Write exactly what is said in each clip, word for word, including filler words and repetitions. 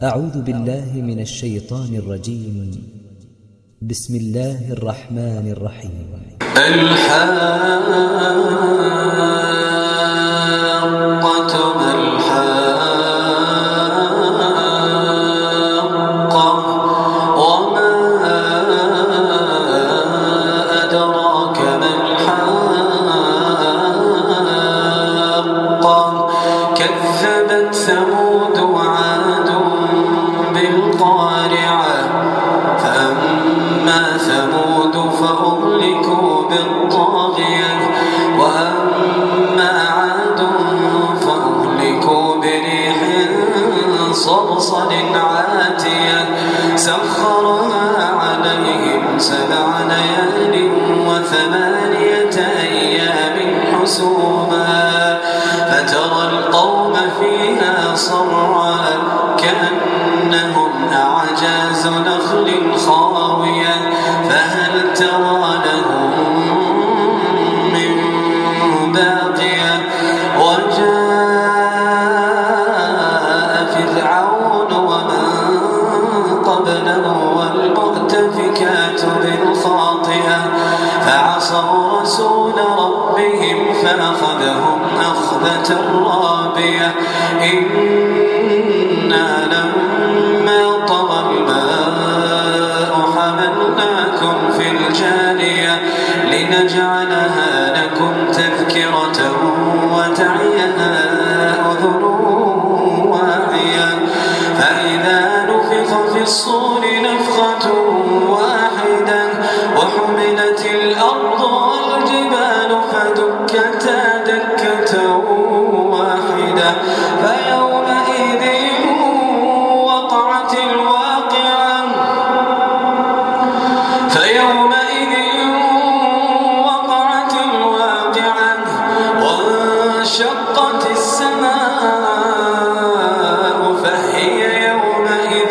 أعوذ بالله من الشيطان الرجيم. بسم الله الرحمن الرحيم. الحاقة ما الحاقة وما أدراك ما الحاقة كذبت ثمود وعاد بالقارعة فأما ثمود فأهلكوا بالطاغية وأما عاد فأهلكوا بريح صرصر عاتية سخرها عليهم سبع ليال وثمانية أيام حسوما فترى القوم فيها صرعا كأنهم أعجاز نخل خاوية فهل ترى لهم من باقية وجاء فرعون ومن قبله والمؤتفكات بالخاطئة فعصوا رسول ربهم فأخذهم أخذة رابية إنا لما طغى الماء حملناكم في الجارية لنجعلها لكم تذكرة وتعيها أذن واعية فإذا نفخ في الصور نفخة واحدة وحملت الأرض والجبال فدكتا دكة واحدة فيومئذ وقعت الواقعة فيومئذ وقعت الواقعة وانشقت السماء فهي يومئذ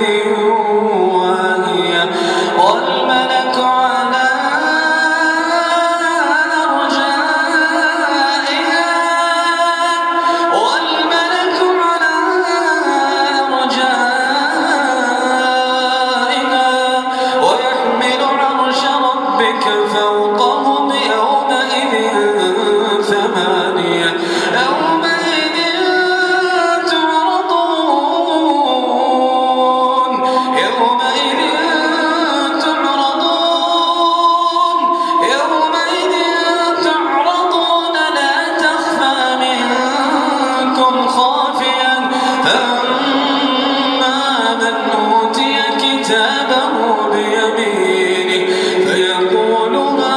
واهية والملك على أرجائها والملك على أرجائها ويحمل عرش ربك فوقهم يومئذ ثمانية يومئذ تعرضون يومئذ تعرضون يومئذ تعرضون لا تخفى منكم خافية فأما من أوتي كتابه بيمينه فيقول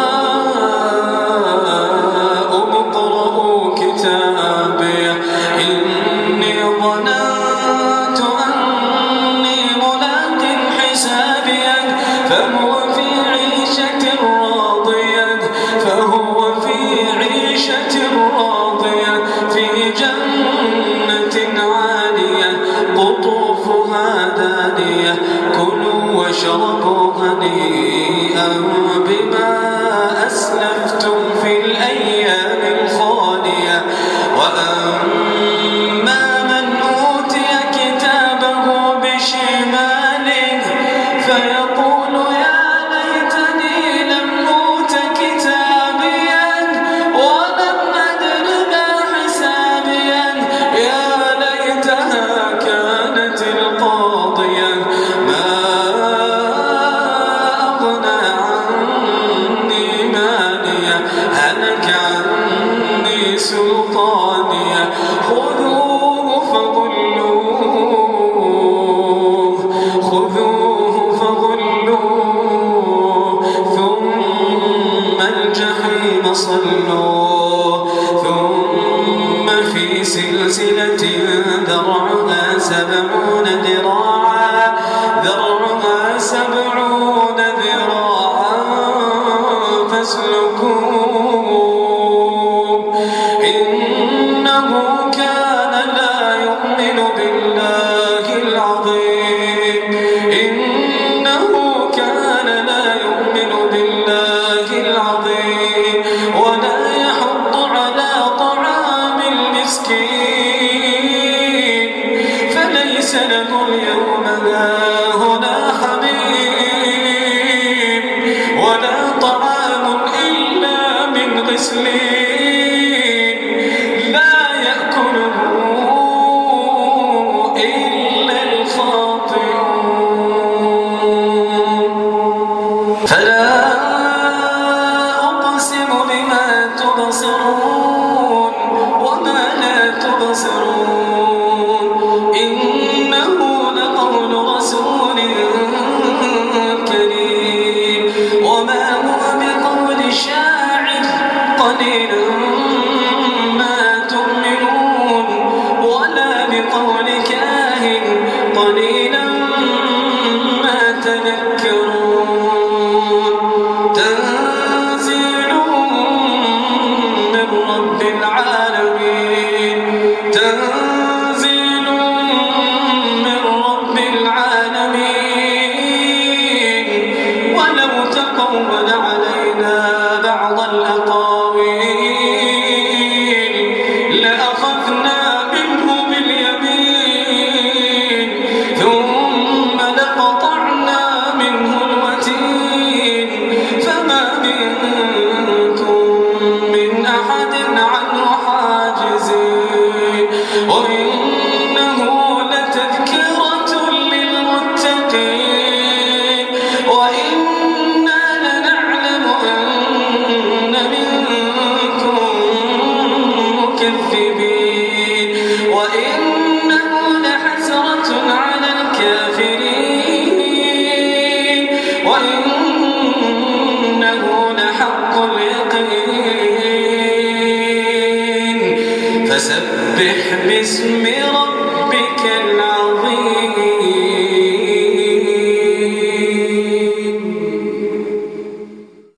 هاؤم اقرءوا كتابيه إني ظننت أني ملاق حسابيه فهو في عيشة راضية فهو في عيشة راضية في جنة عالية قطوفها دانية كلوا واشربوا هنيئا بما أسلفتم في الأيام الخالية وأما من أوتي كتابه بشماله فيقول يا ليتني لم أوت كتابيا ولم أدر ما حسابيا يا ليتها كانت القاضية اليوم هاهنا حميم ولا طعام إلا من غسلين لا يأكله إلا الخاطئون فلا أقسم بما تبصرون وما لا تبصرون إنه لقول رسول كريم وما هو بقول شاعر قليلا ما تؤمنون ولا بقول كاهن قليلا ما تذكرون تنزيل من رب العالمين تنزيل من رب العالمين ولو تقول علينا بعض الأقاويل لأخذنا منه باليمين ثم لقطعنا منه الوتين فما منكم من أحد عنه حاجزين وإنه لتذكرة للمتقين وإنا لنعلم أن منكم مكذبين وإنه لحسرة على الكافرين وإنه لحق اليقين فسبح باسم